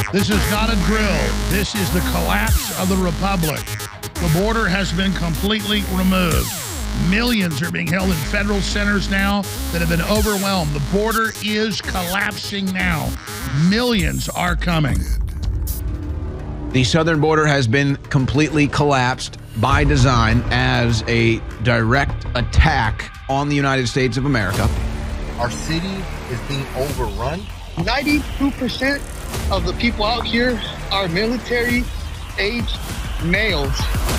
This is not a drill. This is the collapse of the republic. The border has been completely removed. Millions are being held in federal centers now that have been overwhelmed. The border is collapsing now. Millions are coming. The southern border has been completely collapsed by design as a direct attack on the United States of America. Our city is being overrun. 92% of the people out here are military-aged males.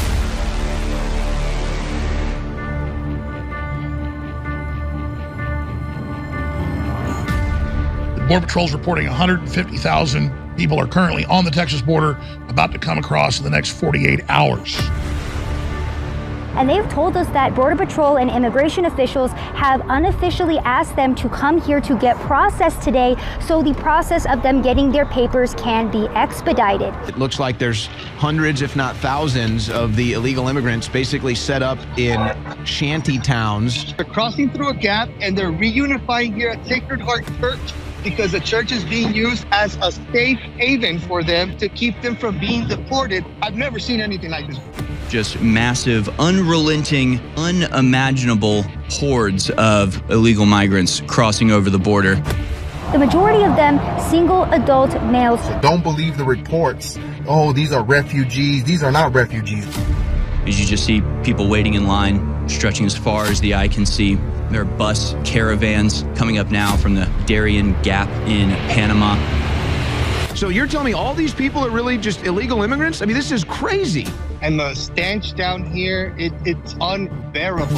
The Border Patrol's reporting 150,000 people are currently on the Texas border, about to come across in the next 48 hours. And they've told us that Border Patrol and immigration officials have unofficially asked them to come here to get processed today, so the process of them getting their papers can be expedited. It looks like there's hundreds, if not thousands, of the illegal immigrants basically set up in shanty towns. They're crossing through a gap and they're reunifying here at Sacred Heart Church because the church is being used as a safe haven for them to keep them from being deported. I've never seen anything like this. Just massive, unrelenting, unimaginable hordes of illegal migrants crossing over the border. The majority of them single adult males. Don't believe the reports. Oh, these are refugees. These are not refugees. As you just see people waiting in line, stretching as far as the eye can see. There are bus caravans coming up now from the Darien Gap in Panama. So you're telling me all these people are really just illegal immigrants? I mean, this is crazy. And the stench down here, it's unbearable.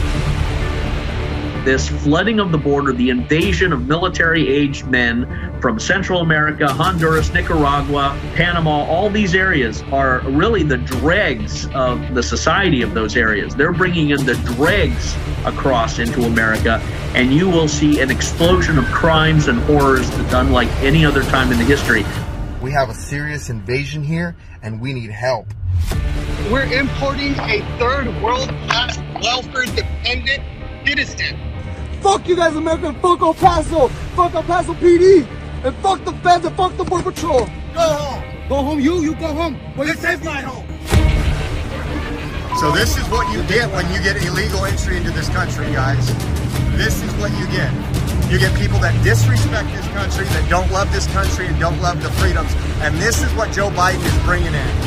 This flooding of the border, the invasion of military-aged men from Central America, Honduras, Nicaragua, Panama, all these areas are really the dregs of the society of those areas. They're bringing in the dregs across into America, and you will see an explosion of crimes and horrors unlike any other time in the history. We have a serious invasion here, and we need help. We're importing a third world-class welfare-dependent citizen. Fuck you guys, America, and fuck El Paso PD, and fuck the feds, and fuck the Border Patrol. Go home. Go home, you go home. Well, this is my home. So this is what you get when you get illegal entry into this country, guys. This is what you get. You get people that disrespect this country, that don't love this country, and don't love the freedoms. And this is what Joe Biden is bringing in.